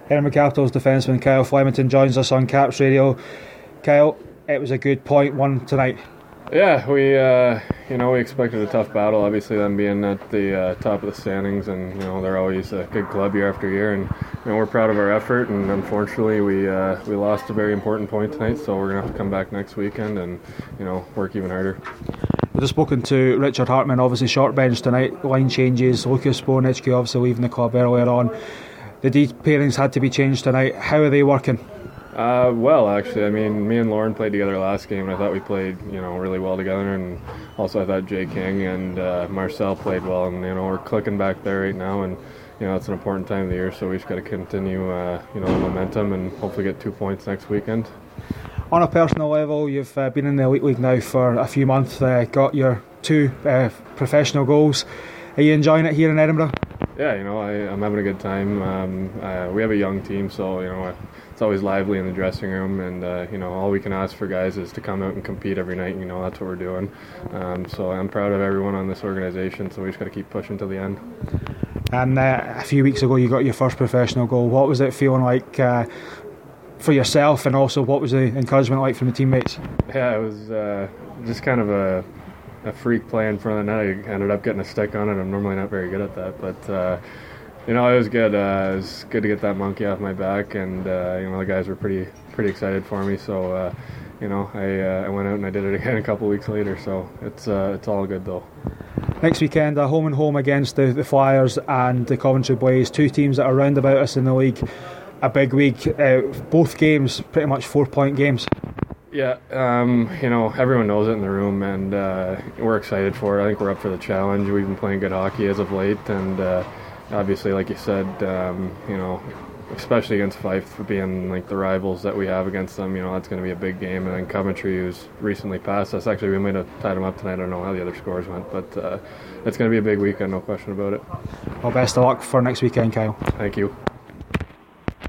Edinburgh Capitals defenceman Kyle Flemington joins us on Caps Radio. Kyle, it was a good point won tonight. Yeah, we expected a tough battle. Obviously, them being at the top of the standings, and they're always a good club year after year, and we're proud of our effort. And unfortunately, we lost a very important point tonight, so we're gonna have to come back next weekend and work even harder. We've just spoken to Richard Hartman, obviously short bench tonight, line changes, Lucas Bonich obviously leaving the club earlier on. The D pairings had to be changed tonight. How are they working? Well, actually, me and Lauren played together last game, and I thought we played, really well together, and also I thought Jay King and Marcel played well, and we're clicking back there right now, and it's an important time of the year, so we just got to continue, the momentum, and hopefully get 2 points next weekend. On a personal level, you've been in the Elite League now for a few months, got your 2 professional goals. Are you enjoying it here in Edinburgh? Yeah, I'm having a good time. We have a young team, so it's always lively in the dressing room, and all we can ask for guys is to come out and compete every night. That's what we're doing. So I'm proud of everyone on this organisation. So we just got to keep pushing to the end. And a few weeks ago, you got your first professional goal. What was it feeling like for yourself, and also what was the encouragement like from the teammates? Yeah, it was just kind of a freak play in front of the net. I ended up getting a stick on it. I'm normally not very good at that, but it was good. It was good to get that monkey off my back, and the guys were pretty excited for me. So I went out and I did it again a couple weeks later. So it's all good though. Next weekend, home and home against the Flyers and the Coventry Blaze, 2 teams that are round about us in the league. A big week. Both games pretty much 4-point games. Yeah, everyone knows it in the room, and we're excited for it. I think we're up for the challenge. We've been playing good hockey as of late, and obviously, like you said, especially against Fife, being like the rivals that we have against them, that's going to be a big game. And then Coventry, who's recently passed us, actually we might have tied them up tonight. I don't know how the other scores went, but it's going to be a big weekend, no question about it. Well, best of luck for next weekend, Kyle. Thank you.